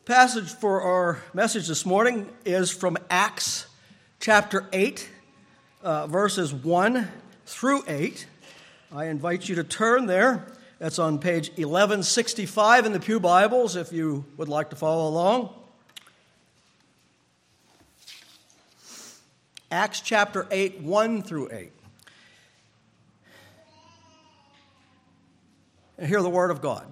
Passage for our message this morning is from Acts chapter 8, verses 1 through 8. I invite you to turn there. That's on page 1165 in the Pew Bibles if you would like to follow along. Acts chapter 8, 1 through 8. And hear the word of God.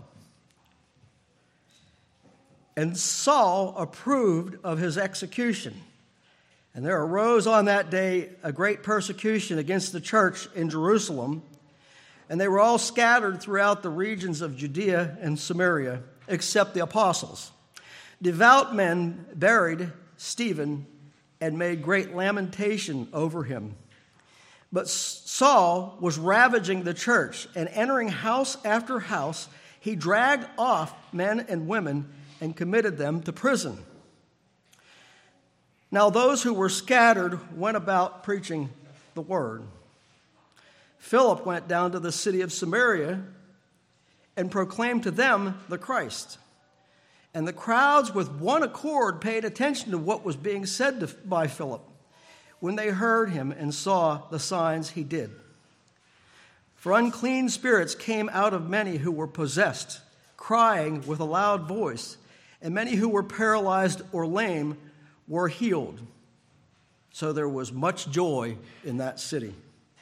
And Saul approved of his execution. And there arose on that day a great persecution against the church in Jerusalem. And they were all scattered throughout the regions of Judea and Samaria, except the apostles. Devout men buried Stephen and made great lamentation over him. But Saul was ravaging the church, and entering house after house, he dragged off men and women and committed them to prison. Now those who were scattered went about preaching the word. Philip went down to the city of Samaria and proclaimed to them the Christ. And the crowds with one accord paid attention to what was being said by Philip when they heard him and saw the signs he did. For unclean spirits came out of many who were possessed, crying with a loud voice, and many who were paralyzed or lame were healed. So there was much joy in that city.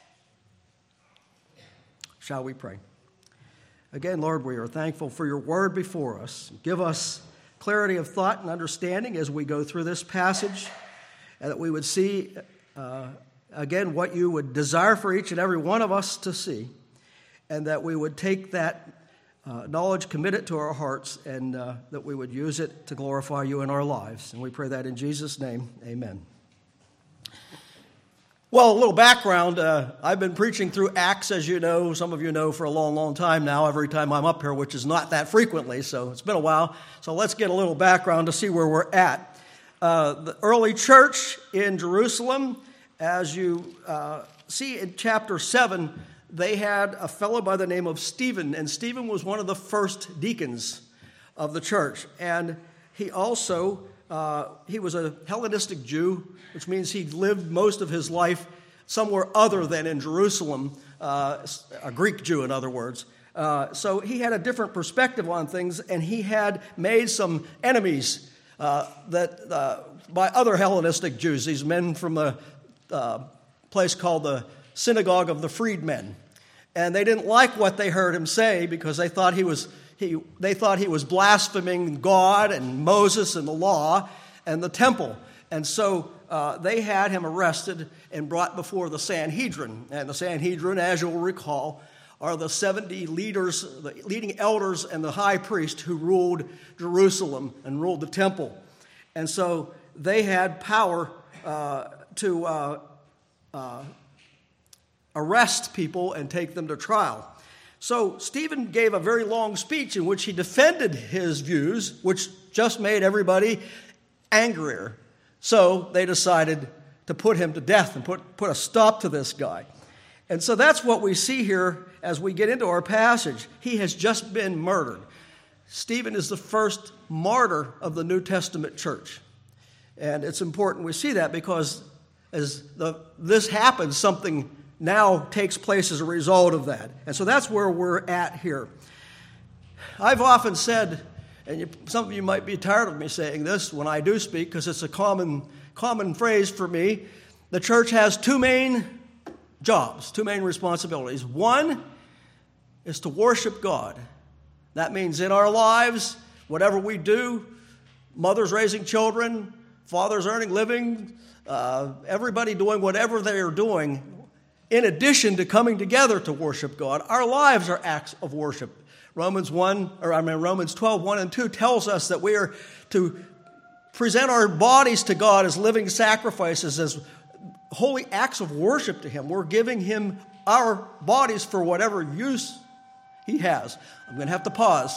Shall we pray? Again, Lord, we are thankful for your word before us. Give us clarity of thought and understanding as we go through this passage, and that we would see, again, what you would desire for each and every one of us to see, and that we would take that knowledge, commit it to our hearts, and that we would use it to glorify you in our lives. And we pray that in Jesus' name, amen. Well, a little background. I've been preaching through Acts, as you know, some of you know, for a long, long time now, every time I'm up here, which is not that frequently, so it's been a while. So let's get a little background to see where we're at. The early church in Jerusalem, as you see in chapter 7, they had a fellow by the name of Stephen, and Stephen was one of the first deacons of the church. And he also, he was a Hellenistic Jew, which means he lived most of his life somewhere other than in Jerusalem, a Greek Jew, in other words. So he had a different perspective on things, and he had made some enemies by other Hellenistic Jews, these men from a place called the Synagogue of the Freedmen. And they didn't like what they heard him say because they thought he was blaspheming God and Moses and the law and the temple. And so they had him arrested and brought before the Sanhedrin. And the Sanhedrin, as you'll recall, are the 70 leaders, the leading elders and the high priest who ruled Jerusalem and ruled the temple. And so they had power to arrest people and take them to trial. So Stephen gave a very long speech in which he defended his views, which just made everybody angrier. So they decided to put him to death and put a stop to this guy. And so that's what we see here as we get into our passage. He has just been murdered. Stephen is the first martyr of the New Testament church. And it's important we see that because as this happens, something now takes place as a result of that. And so that's where we're at here. I've often said, and some of you might be tired of me saying this when I do speak because it's a common phrase for me, the church has two main jobs, two main responsibilities. One is to worship God. That means in our lives, whatever we do, mothers raising children, fathers earning living, everybody doing whatever they are doing, in addition to coming together to worship God, our lives are acts of worship. Romans 12, 1 and 2 tells us that we are to present our bodies to God as living sacrifices, as holy acts of worship to Him. We're giving Him our bodies for whatever use He has. I'm going to have to pause.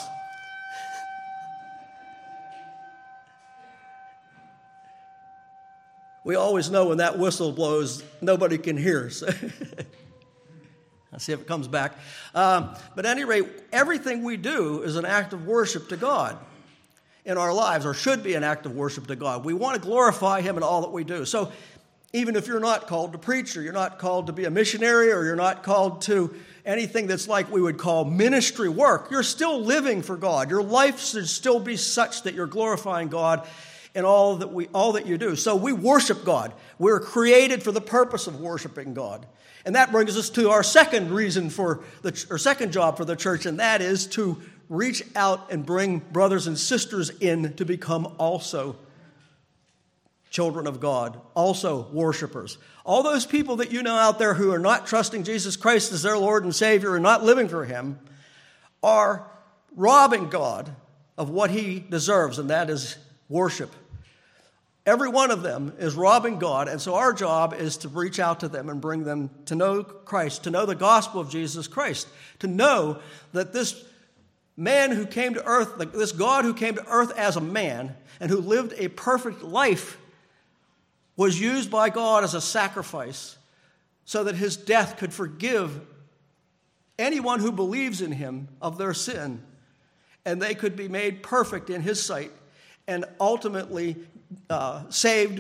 We always know when that whistle blows, nobody can hear. So I'll see if it comes back. But at any rate, everything we do is an act of worship to God. in our lives, or should be an act of worship to God. We want to glorify him in all that we do. So even if you're not called to preach, or you're not called to be a missionary, or you're not called to anything that's like we would call ministry work, you're still living for God. Your life should still be such that you're glorifying God in all that you do. So we worship God. We're created for the purpose of worshiping God. And that brings us to our second second job for the church, and that is to reach out and bring brothers and sisters in to become also children of God, also worshipers. All those people that you know out there who are not trusting Jesus Christ as their Lord and Savior and not living for him are robbing God of what he deserves, and that is worship. Every one of them is robbing God, and so our job is to reach out to them and bring them to know Christ, to know the gospel of Jesus Christ, to know that this man who came to earth, this God who came to earth as a man and who lived a perfect life, was used by God as a sacrifice so that his death could forgive anyone who believes in him of their sin, and they could be made perfect in his sight and ultimately saved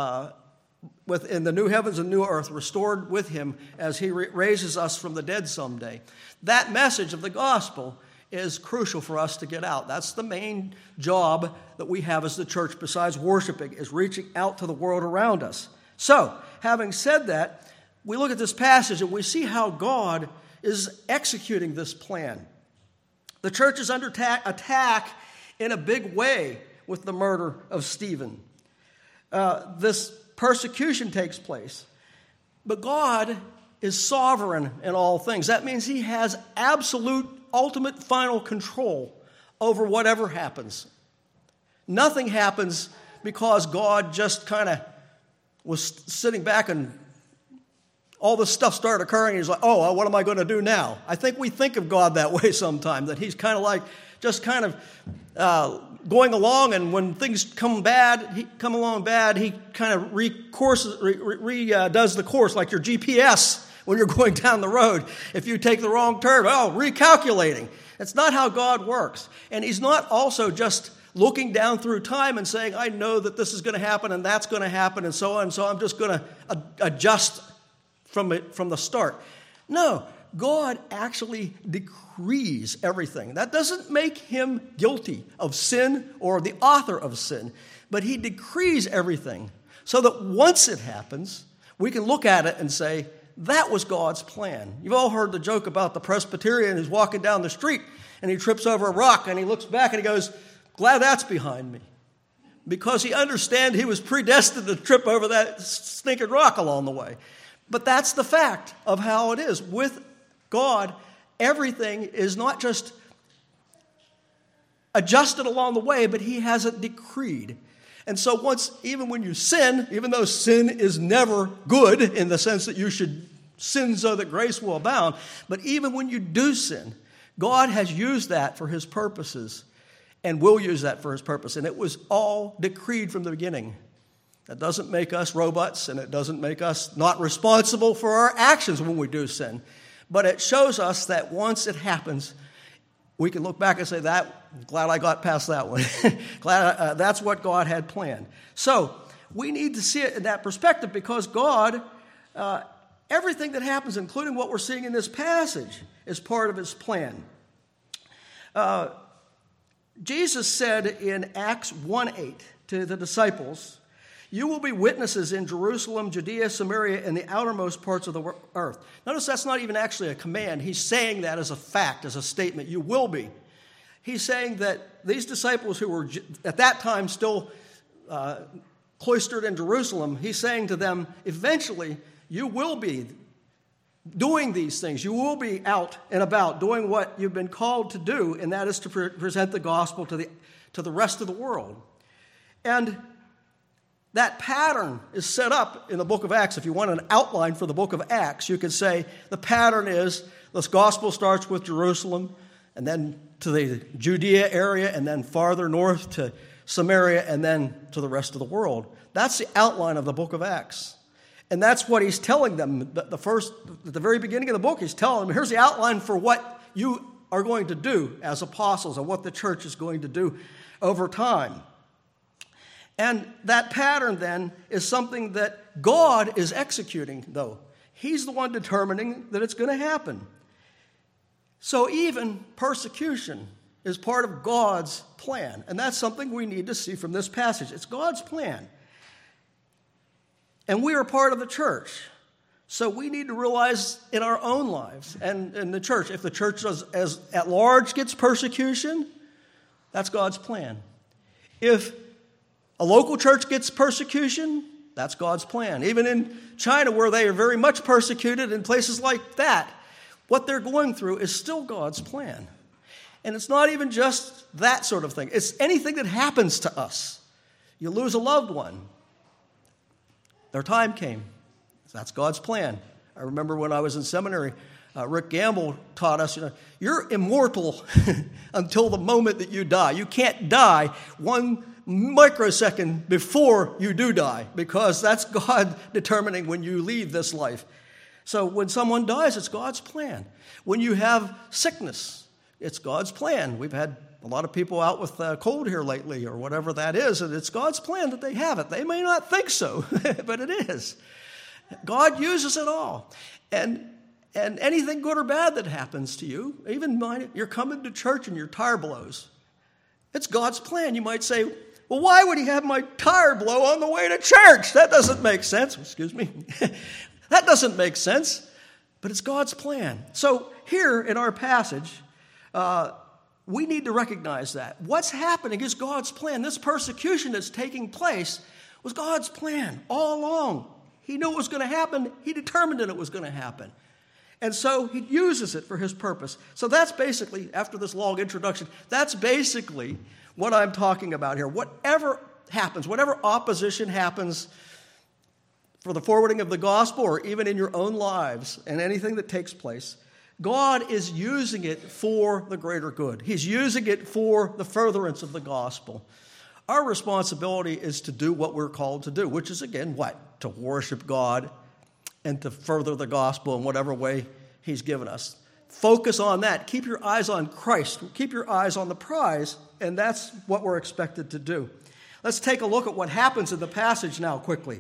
within the new heavens and new earth, restored with him as he raises us from the dead someday. That message of the gospel is crucial for us to get out. That's the main job that we have as the church, besides worshiping, is reaching out to the world around us. So, having said that, we look at this passage and we see how God is executing this plan. The church is under attack in a big way with the murder of Stephen. This persecution takes place. But God is sovereign in all things. That means he has absolute, ultimate, final control over whatever happens. Nothing happens because God just kind of was sitting back and all this stuff started occurring. He's like, oh, what am I going to do now? I think we think of God that way sometimes, that he's kind of like just kind of going along, and when things come along bad, he kind of does the course, like your GPS when you're going down the road. If you take the wrong turn, recalculating. That's not how God works. And he's not also just looking down through time and saying, I know that this is going to happen and that's going to happen and so on, so I'm just going to adjust from the start. No, God actually decrees everything. That doesn't make him guilty of sin or the author of sin, but he decrees everything so that once it happens, we can look at it and say, that was God's plan. You've all heard the joke about the Presbyterian who's walking down the street and he trips over a rock and he looks back and he goes, glad that's behind me. Because he understands he was predestined to trip over that stinking rock along the way. But that's the fact of how it is. With God, everything is not just adjusted along the way, but he has it decreed. And so even when you sin, even though sin is never good in the sense that you should sin so that grace will abound, but even when you do sin, God has used that for his purposes and will use that for his purpose. And it was all decreed from the beginning. That doesn't make us robots, and it doesn't make us not responsible for our actions when we do sin. But it shows us that once it happens, we can look back and say, glad I got past that one. Glad that's what God had planned. So we need to see it in that perspective, because God, everything that happens, including what we're seeing in this passage, is part of his plan. Jesus said in Acts 1:8 to the disciples, you will be witnesses in Jerusalem, Judea, Samaria, and the outermost parts of the earth. Notice that's not even actually a command. He's saying that as a fact, as a statement. You will be. He's saying that these disciples who were at that time still cloistered in Jerusalem, he's saying to them, eventually you will be doing these things. You will be out and about doing what you've been called to do, and that is to present the gospel to the rest of the world. And that pattern is set up in the book of Acts. If you want an outline for the book of Acts, you could say the pattern is this gospel starts with Jerusalem, and then to the Judea area, and then farther north to Samaria, and then to the rest of the world. That's the outline of the book of Acts. And that's what he's telling them. At the very beginning of the book, he's telling them, here's the outline for what you are going to do as apostles and what the church is going to do over time. And that pattern then is something that God is executing, though. He's the one determining that it's going to happen. So even persecution is part of God's plan. And that's something we need to see from this passage. It's God's plan. And we are part of the church. So we need to realize in our own lives and in the church, if the church as at large gets persecution, that's God's plan. If a local church gets persecution, that's God's plan. Even in China, where they are very much persecuted, in places like that, what they're going through is still God's plan. And it's not even just that sort of thing. It's anything that happens to us. You lose a loved one. Their time came. That's God's plan. I remember when I was in seminary, Rick Gamble taught us, you're immortal until the moment that you die. You can't die 1 microsecond before you do die, because that's God determining when you leave this life. So when someone dies, it's God's plan. When you have sickness, it's God's plan. We've had a lot of people out with cold here lately or whatever that is, and it's God's plan that they have it. They may not think so, but it is. God uses it all. And anything good or bad that happens to you, even you're coming to church and your tire blows. It's God's plan. You might say, well, why would he have my tire blow on the way to church? That doesn't make sense. Excuse me. That doesn't make sense. But it's God's plan. So here in our passage, we need to recognize that. What's happening is God's plan. This persecution that's taking place was God's plan all along. He knew it was going to happen. He determined that it was going to happen. And so he uses it for his purpose. So that's basically, after this long introduction, that's basically what I'm talking about here. Whatever happens, whatever opposition happens for the forwarding of the gospel or even in your own lives and anything that takes place, God is using it for the greater good. He's using it for the furtherance of the gospel. Our responsibility is to do what we're called to do, which is, again, what? To worship God and to further the gospel in whatever way he's given us. Focus on that. Keep your eyes on Christ. Keep your eyes on the prize, and that's what we're expected to do. Let's take a look at what happens in the passage now quickly.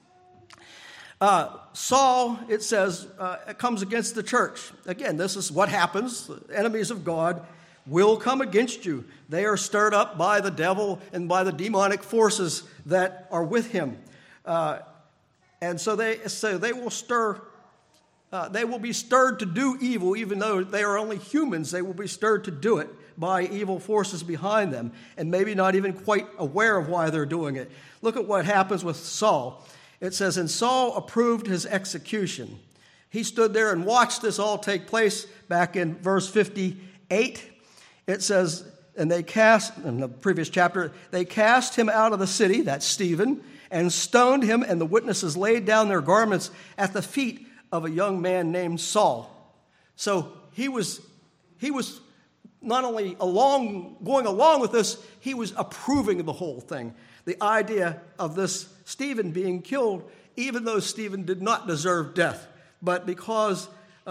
Saul, it says, comes against the church. Again, this is what happens. The enemies of God will come against you. They are stirred up by the devil and by the demonic forces that are with him. And so they will stir. They will be stirred to do evil, even though they are only humans. They will be stirred to do it by evil forces behind them, and maybe not even quite aware of why they're doing it. Look at what happens with Saul. It says, and Saul approved his execution. He stood there and watched this all take place. Back in verse 58, it says, and they cast, in the previous chapter, they cast him out of the city, that's Stephen, and stoned him, and the witnesses laid down their garments at the feet of a young man named Saul. So he was not only going along with this, he was approving the whole thing. The idea of this Stephen being killed, even though Stephen did not deserve death, but because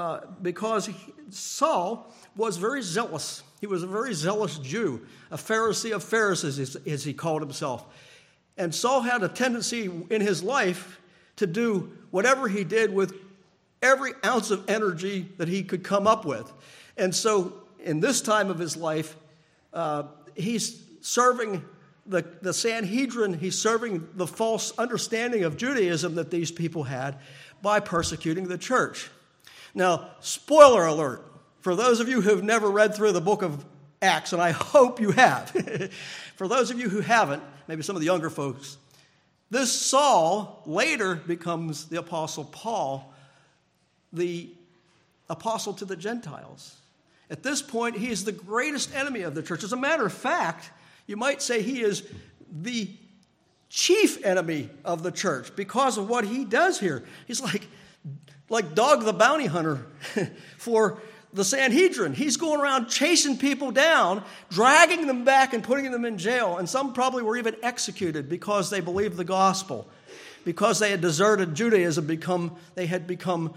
Saul was very zealous. He was a very zealous Jew, a Pharisee of Pharisees, as he called himself. And Saul had a tendency in his life to do whatever he did with every ounce of energy that he could come up with. And so in this time of his life, he's serving the Sanhedrin. He's serving the false understanding of Judaism that these people had by persecuting the church. Now, spoiler alert, for those of you who have never read through the book of Acts, and I hope you have, for those of you who haven't, maybe some of the younger folks, this Saul later becomes the Apostle Paul, the apostle to the Gentiles. At this point, he is the greatest enemy of the church. As a matter of fact, you might say he is the chief enemy of the church because of what he does here. He's like Dog the Bounty Hunter for the Sanhedrin. He's going around chasing people down, dragging them back and putting them in jail. And some probably were even executed because they believed the gospel. Because they had deserted Judaism, they had become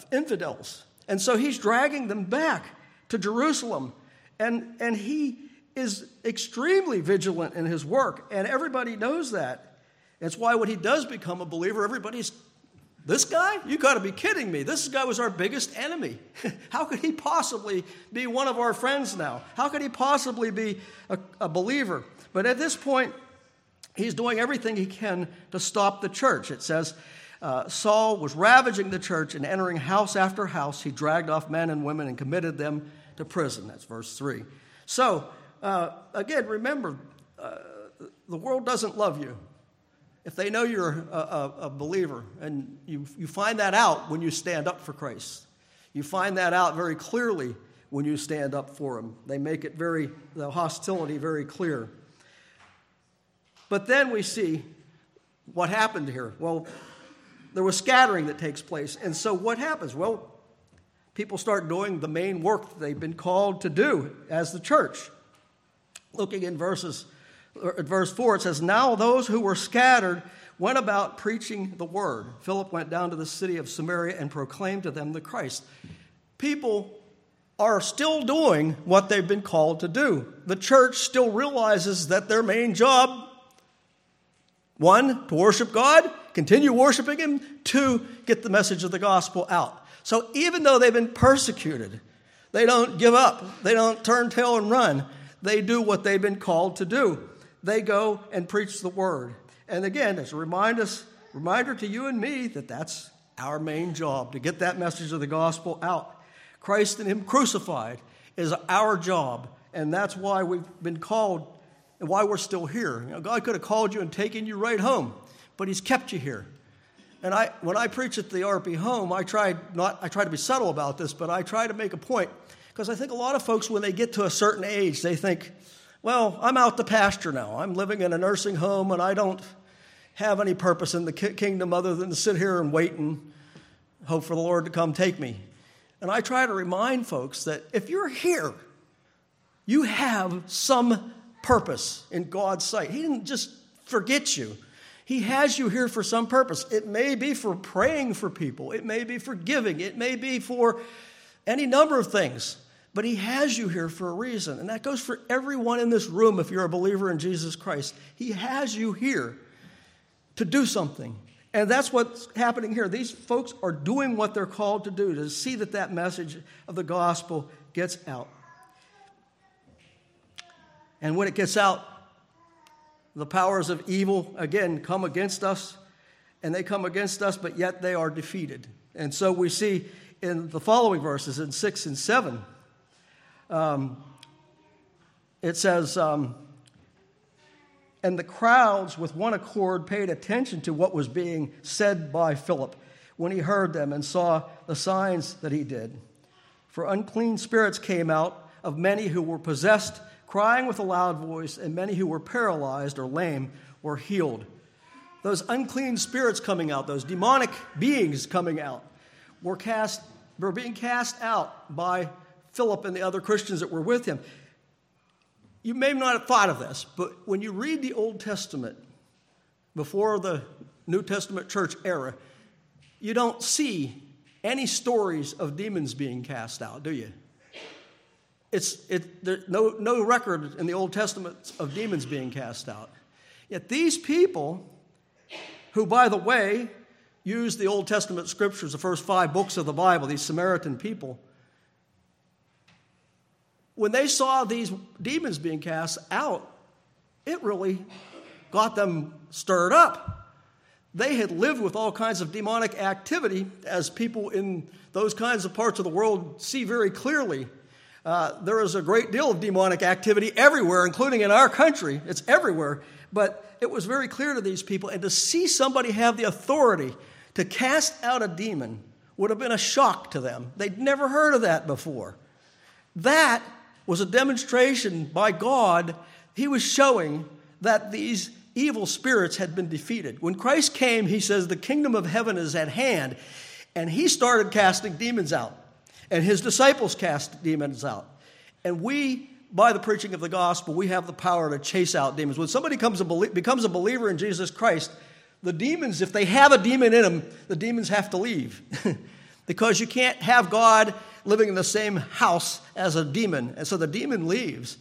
infidels. And so he's dragging them back to Jerusalem. And he is extremely vigilant in his work, and everybody knows that. That's why when he does become a believer, everybody's, this guy? You got to be kidding me. This guy was our biggest enemy. How could he possibly be one of our friends now? How could he possibly be a believer? But at this point, he's doing everything he can to stop the church. It says, Saul was ravaging the church and entering house after house. He dragged off men and women and committed them to prison. That's verse 3. So, again, remember, the world doesn't love you. If they know you're a believer, and you find that out when you stand up for Christ. You find that out very clearly when you stand up for him. They make it the hostility very clear. But then we see what happened here. Well, there was scattering that takes place. And so what happens? Well, people start doing the main work that they've been called to do as the church. Looking in verse 4, it says, now those who were scattered went about preaching the word. Philip went down to the city of Samaria and proclaimed to them the Christ. People are still doing what they've been called to do. The church still realizes that their main job, 1, to worship God, continue worshiping him. 2, get the message of the gospel out. So even though they've been persecuted, they don't give up. They don't turn tail and run. They do what they've been called to do. They go and preach the word. And again, it's a reminder to you and me that that's our main job, to get that message of the gospel out. Christ and him crucified is our job, and that's why we've been called and why we're still here. You know, God could have called you and taken you right home, but he's kept you here. And when I preach at the RP home, I try to be subtle about this, but I try to make a point, because I think a lot of folks, when they get to a certain age, they think, well, I'm out to pasture now. I'm living in a nursing home, and I don't have any purpose in the kingdom other than to sit here and wait and hope for the Lord to come take me. And I try to remind folks that if you're here, you have some purpose in God's sight. He didn't just forget you. He has you here for some purpose. It may be for praying for people. It may be for giving. It may be for any number of things. But he has you here for a reason. And that goes for everyone in this room if you're a believer in Jesus Christ. He has you here to do something. And that's what's happening here. These folks are doing what they're called to do, to see that message of the gospel gets out. And when it gets out, the powers of evil, again, come against us. And they come against us, but yet they are defeated. And so we see in the following verses, in 6 and 7, it says, and the crowds with one accord paid attention to what was being said by Philip when he heard them and saw the signs that he did. For unclean spirits came out of many who were possessed, crying with a loud voice, and many who were paralyzed or lame were healed. Those unclean spirits coming out, those demonic beings coming out, were being cast out by Philip and the other Christians that were with him. You may not have thought of this, but when you read the Old Testament before the New Testament church era, you don't see any stories of demons being cast out, do you? There's no record in the Old Testament of demons being cast out. Yet these people, who, by the way, used the Old Testament scriptures, the first 5 books of the Bible, these Samaritan people, when they saw these demons being cast out, it really got them stirred up. They had lived with all kinds of demonic activity, as people in those kinds of parts of the world see very clearly. There is a great deal of demonic activity everywhere, including in our country. It's everywhere. But it was very clear to these people. And to see somebody have the authority to cast out a demon would have been a shock to them. They'd never heard of that before. That was a demonstration by God. He was showing that these evil spirits had been defeated. When Christ came, he says, the kingdom of heaven is at hand. And he started casting demons out. And his disciples cast demons out. And we, by the preaching of the gospel, we have the power to chase out demons. When somebody becomes a believer in Jesus Christ, the demons, if they have a demon in them, the demons have to leave. Because you can't have God living in the same house as a demon. And so the demon leaves.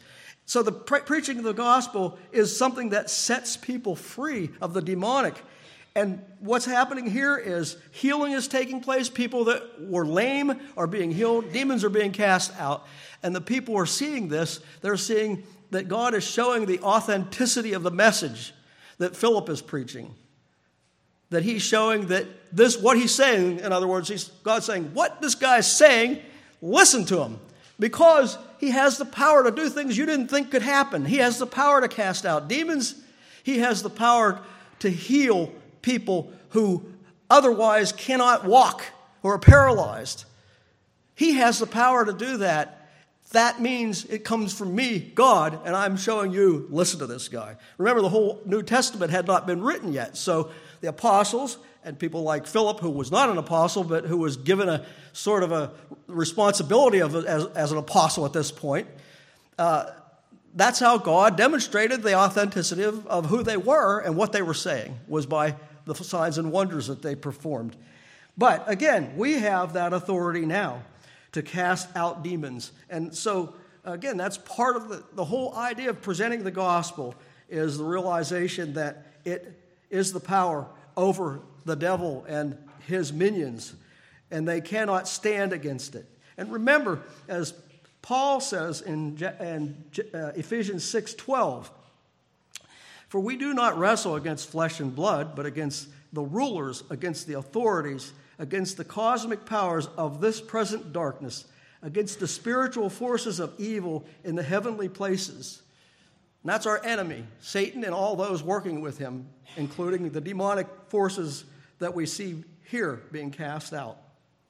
So the preaching of the gospel is something that sets people free of the demonic. And what's happening here is healing is taking place. People that were lame are being healed. Demons are being cast out. And the people are seeing this. They're seeing that God is showing the authenticity of the message that Philip is preaching. That he's showing that what he's saying, in other words, God's saying, what this guy's saying, listen to him. Because he has the power to do things you didn't think could happen. He has the power to cast out demons. He has the power to heal people who otherwise cannot walk or are paralyzed. He has the power to do that. That means it comes from me, God, and I'm showing you, listen to this guy. Remember, the whole New Testament had not been written yet. So the apostles and people like Philip, who was not an apostle, but who was given a sort of a responsibility as an apostle at this point, that's how God demonstrated the authenticity of who they were and what they were saying, was by the signs and wonders that they performed. But again, we have that authority now to cast out demons. And so, again, that's part of the whole idea of presenting the gospel, is the realization that it is the power over the devil and his minions, and they cannot stand against it. And remember, as Paul says in Ephesians 6:12, for we do not wrestle against flesh and blood, but against the rulers, against the authorities, against the cosmic powers of this present darkness, against the spiritual forces of evil in the heavenly places. And that's our enemy, Satan and all those working with him, including the demonic forces that we see here being cast out.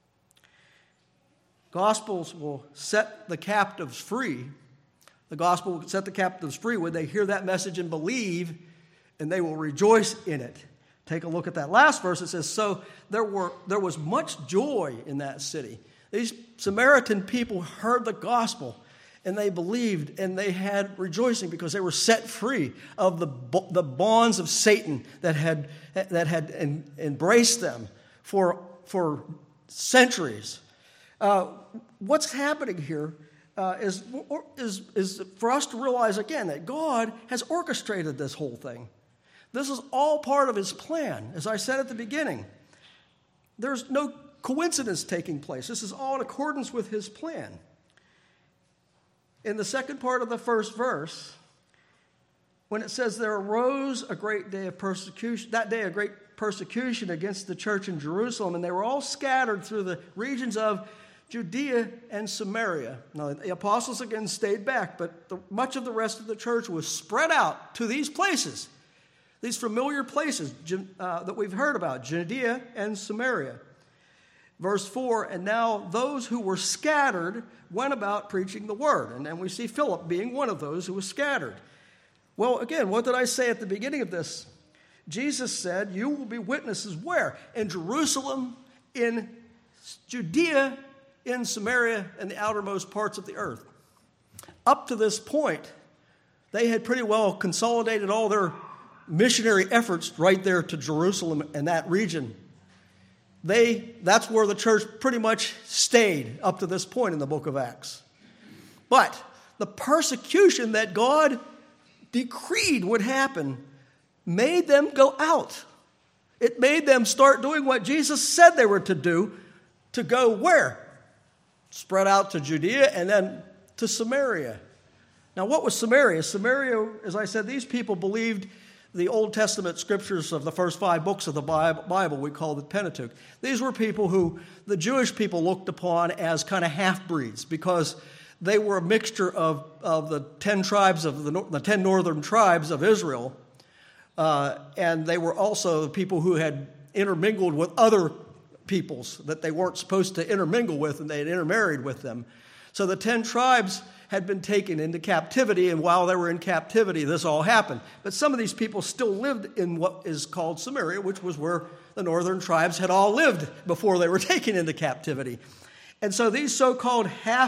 Gospels will set the captives free. The gospel will set the captives free when they hear that message and believe, and they will rejoice in it. Take a look at that last verse. It says, so there was much joy in that city. These Samaritan people heard the gospel, and they believed, and they had rejoicing because they were set free of the bonds of Satan that had embraced them for centuries. What's happening here is for us to realize again that God has orchestrated this whole thing. This is all part of his plan. As I said at the beginning, there's no coincidence taking place. This is all in accordance with his plan. In the second part of the first verse, when it says there arose a great day of persecution, that day a great persecution against the church in Jerusalem, and they were all scattered through the regions of Judea and Samaria. Now, the apostles again stayed back, but much of the rest of the church was spread out to these places, these familiar places that we've heard about, Judea and Samaria. Verse 4, and now those who were scattered went about preaching the word. And then we see Philip being one of those who was scattered. Well, again, what did I say at the beginning of this? Jesus said, you will be witnesses where? In Jerusalem, in Judea, in Samaria, and the outermost parts of the earth. Up to this point, they had pretty well consolidated all their missionary efforts right there to Jerusalem and that region. That's where the church pretty much stayed up to this point in the book of Acts. But the persecution that God decreed would happen made them go out. It made them start doing what Jesus said they were to do, to go where? Spread out to Judea and then to Samaria. Now, what was Samaria? Samaria, as I said, these people believed the Old Testament scriptures of the first 5 books of the Bible, we call the Pentateuch. These were people who the Jewish people looked upon as kind of half-breeds because they were a mixture of the 10 tribes of the 10 northern tribes of Israel, and they were also the people who had intermingled with other peoples that they weren't supposed to intermingle with, and they had intermarried with them. So the 10 tribes had been taken into captivity, and while they were in captivity, this all happened. But some of these people still lived in what is called Samaria, which was where the northern tribes had all lived before they were taken into captivity. And so these so-called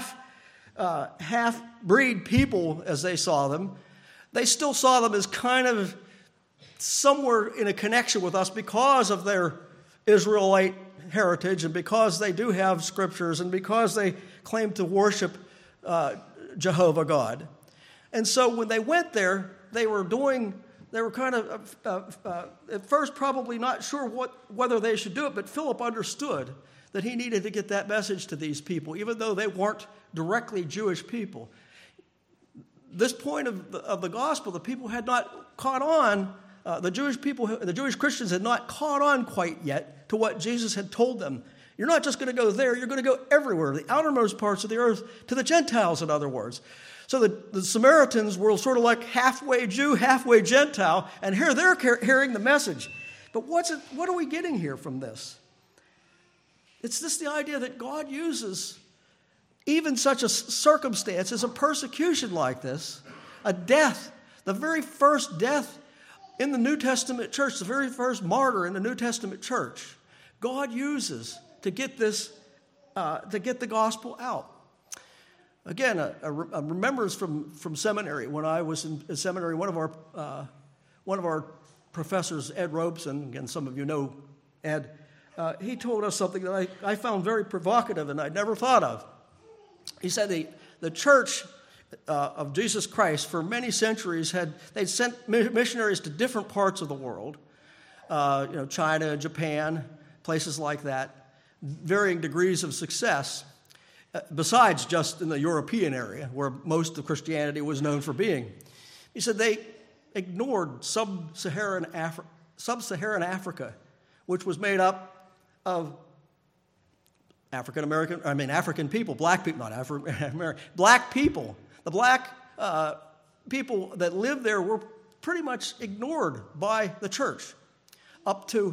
half-breed people, as they saw them, they still saw them as kind of somewhere in a connection with us because of their Israelite heritage and because they do have scriptures and because they claim to worship Jehovah God. And so when they went there, they were kind of, at first probably not sure whether they should do it, but Philip understood that he needed to get that message to these people, even though they weren't directly Jewish people. This point of the gospel, the people had not caught on, the Jewish Christians had not caught on quite yet to what Jesus had told them. You're not just going to go there, you're going to go everywhere, the outermost parts of the earth, to the Gentiles, in other words. So the Samaritans were sort of like halfway Jew, halfway Gentile, and here they're hearing the message. But what are we getting here from this? It's the idea that God uses even such a circumstance as a persecution like this, a death, the very first death in the New Testament church, the very first martyr in the New Testament church, God uses to get this, to get the gospel out. Again, a remembrance from seminary. When I was in seminary, one of our professors, Ed Robeson, again, some of you know Ed, he told us something that I found very provocative and I'd never thought of. He said the church of Jesus Christ for many centuries they'd sent missionaries to different parts of the world, China, Japan, places like that, varying degrees of success, besides just in the European area where most of Christianity was known for being. He said they ignored sub-Saharan Africa, which was made up of African people, black people, not African, black people. The black people that lived there were pretty much ignored by the church up to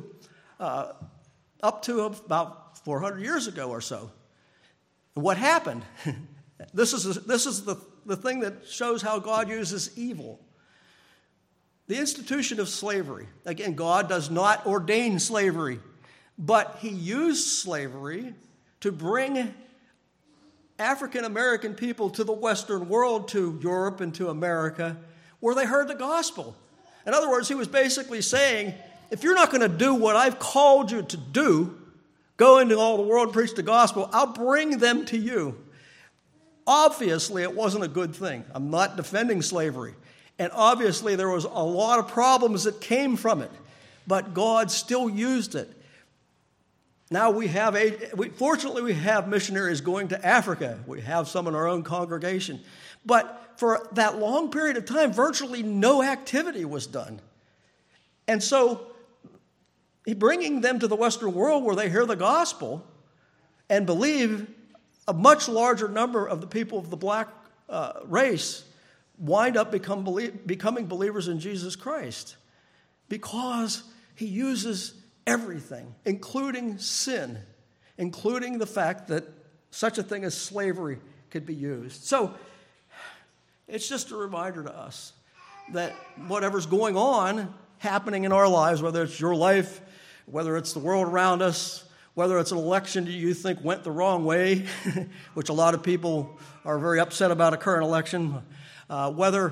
about 400 years ago or so. What happened? This is the thing that shows how God uses evil. The institution of slavery. Again, God does not ordain slavery, but he used slavery to bring African American people to the Western world, to Europe and to America, where they heard the gospel. In other words, he was basically saying, if you're not going to do what I've called you to do, go into all the world and preach the gospel, I'll bring them to you. Obviously, it wasn't a good thing. I'm not defending slavery. And obviously, there was a lot of problems that came from it. But God still used it. Now fortunately, we have missionaries going to Africa. We have some in our own congregation. But for that long period of time, virtually no activity was done. And so, bringing them to the Western world where they hear the gospel and believe, a much larger number of the people of the black race wind up becoming believers in Jesus Christ because he uses everything, including sin, including the fact that such a thing as slavery could be used. So it's just a reminder to us that whatever's going on, happening in our lives, whether it's your life, whether it's the world around us, whether it's an election that you think went the wrong way, which a lot of people are very upset about a current election, whether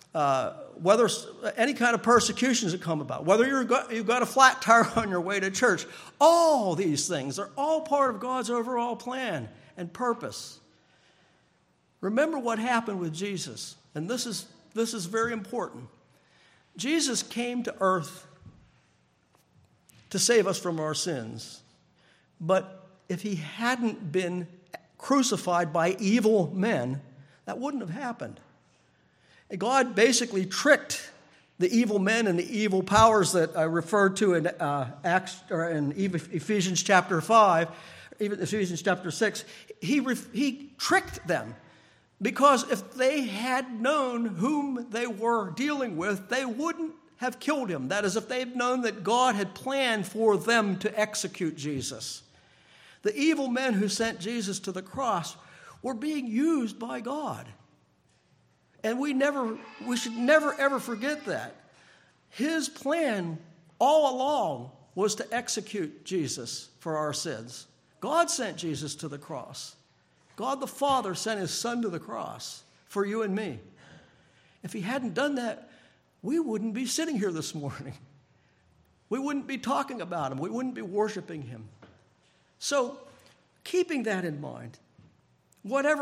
any kind of persecutions that come about, whether you've got a flat tire on your way to church, all these things are all part of God's overall plan and purpose. Remember what happened with Jesus, and this is very important. Jesus came to earth to save us from our sins, but if he hadn't been crucified by evil men, that wouldn't have happened. God basically tricked the evil men and the evil powers that I referred to in Ephesians chapter 5, even Ephesians chapter 6. He tricked them because if they had known whom they were dealing with, they wouldn't have killed him. That is, if they'd known that God had planned for them to execute Jesus. The evil men who sent Jesus to the cross were being used by God. And we should never, ever forget that. His plan all along was to execute Jesus for our sins. God sent Jesus to the cross. God the Father sent his Son to the cross for you and me. If he hadn't done that, we wouldn't be sitting here this morning. We wouldn't be talking about him. We wouldn't be worshiping him. So, keeping that in mind, whatever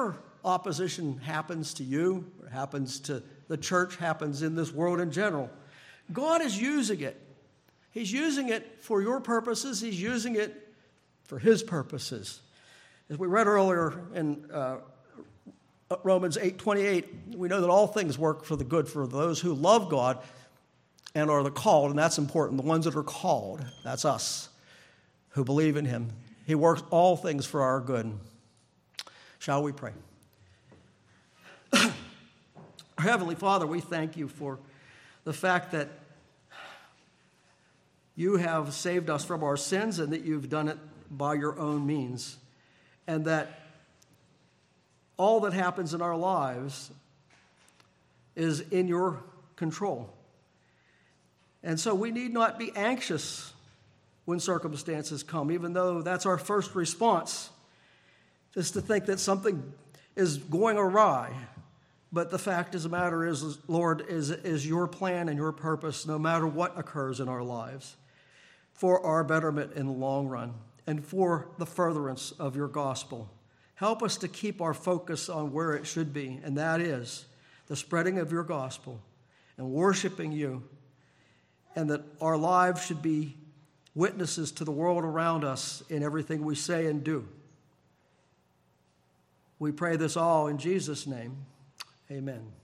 opposition happens to you, or happens to the church, happens in this world in general, God is using it. He's using it for your purposes. He's using it for his purposes. As we read earlier in Romans 8:28, we know that all things work for the good for those who love God and are the called, and that's important. The ones that are called, that's us who believe in him. He works all things for our good. Shall we pray? Our Heavenly Father, we thank you for the fact that you have saved us from our sins and that you've done it by your own means, and that all that happens in our lives is in your control. And so we need not be anxious when circumstances come, even though that's our first response, just to think that something is going awry. But the fact of the matter is, Lord, is your plan and your purpose, no matter what occurs in our lives, for our betterment in the long run and for the furtherance of your gospel. Help us to keep our focus on where it should be, and that is the spreading of your gospel and worshiping you, and that our lives should be witnesses to the world around us in everything we say and do. We pray this all in Jesus' name. Amen.